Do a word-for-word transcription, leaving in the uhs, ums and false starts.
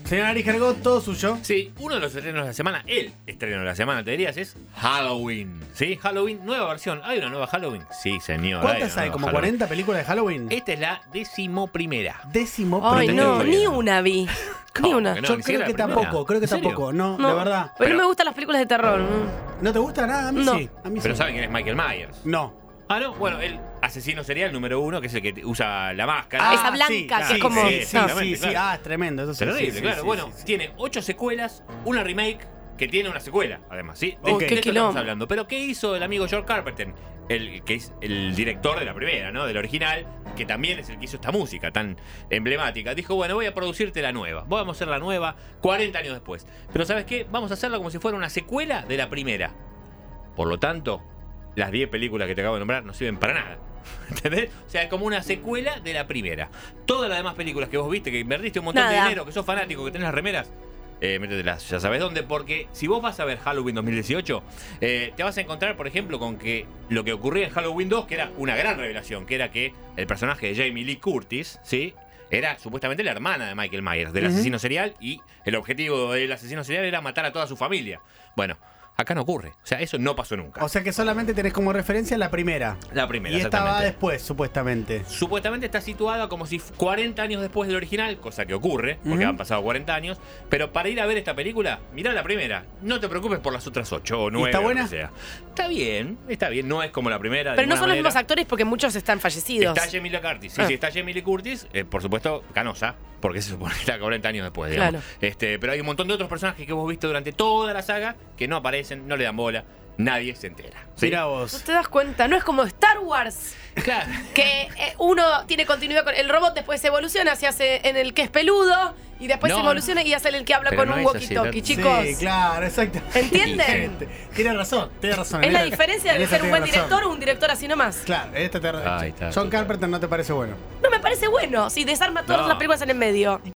Señor Ari Gergot, todo suyo. Sí, uno de los estrenos de la semana, el estreno de la semana, te dirías, es Halloween. ¿Sí? Halloween, nueva versión. ¿Hay una nueva Halloween? Sí, señor. ¿Cuántas hay? hay? ¿Como Halloween. cuarenta películas de Halloween? Esta es la decimoprimera. Décimo Ay, primera. no, ni una vi. Ni ¿Cómo una. que no? Yo Ni creo siquiera que la primera. tampoco, creo que ¿En serio? tampoco. No, No, de verdad. Pero Pero- no me gustan las películas de terror. ¿No te gusta nada? A mí No. sí. A mí Pero sí. ¿saben quién es Michael Myers? No. Ah, no, bueno, el asesino serial número uno, que es el que usa la máscara. Esa blanca, sí, que es sí, como- Sí, Sí, sí, sí, exactamente, sí. claro. Ah, es tremendo. Eso sí, Terrible, sí, sí, claro. sí, bueno, sí, sí. tiene ocho secuelas, una remake que tiene una secuela, además, ¿sí? Ok. De, Qué de esto quilombo. estamos hablando. Pero ¿qué hizo el amigo George Carpenter? El que es el director de la primera, ¿no? Del original, que también es el que hizo esta música tan emblemática. Dijo, bueno, voy a producirte la nueva. Vamos a hacer la nueva cuarenta años después. Pero ¿sabes qué? Vamos a hacerla como si fuera una secuela de la primera. Por lo tanto, las diez películas que te acabo de nombrar no sirven para nada. ¿Entendés? O sea, es como una secuela de la primera. Todas las demás películas que vos viste, que invertiste un montón de Nada. dinero, que sos fanático, que tenés las remeras, eh, métetelas, ya sabes dónde, porque si vos vas a ver Halloween dos mil dieciocho, eh, te vas a encontrar, por ejemplo, con que lo que ocurría en Halloween dos, que era una gran revelación, que era que el personaje de Jamie Lee Curtis, ¿sí? Era supuestamente la hermana de Michael Myers, del Ujú. asesino serial, y el objetivo del asesino serial era matar a toda su familia. Bueno, acá no ocurre. O sea, eso no pasó nunca. O sea que solamente tenés como referencia la primera. La primera, Y esta va exactamente. después, supuestamente. Supuestamente está situada como si cuarenta años después del original, cosa que ocurre, porque Ujú. han pasado cuarenta años. Pero para ir a ver esta película, mirá la primera. No te preocupes por las otras ocho o nueve. está o lo buena? que sea. Está bien, está bien. No es como la primera. de Pero no ninguna son los mismos manera. actores porque muchos están fallecidos. Está Jamie Lee Curtis. Sí, Ah. sí, está Jamie Lee Curtis, eh, por supuesto, canosa, porque se supone que está cuarenta años después, digamos. Claro. Este, pero hay un montón de otros personajes que hemos visto durante toda la saga que no aparecen, no le dan bola, nadie se entera. ¿sí? Mirá No vos. te das cuenta, no es como Star Wars, Claro. que eh, uno tiene continuidad con el robot, después se evoluciona, se hace en el que es peludo y después No, se evoluciona y hace en el que habla pero con no un es así, walkie-talkie, no- chicos. Sí, claro, exacto. ¿Entienden? Tiene razón, tiene razón. Es En la esta- diferencia en de esta ser un tiene buen razón. director o un director así nomás. Claro, esta te... Ahí está, John total. Carpenter no te parece bueno. No me parece bueno si desarma todas No. las películas en el medio.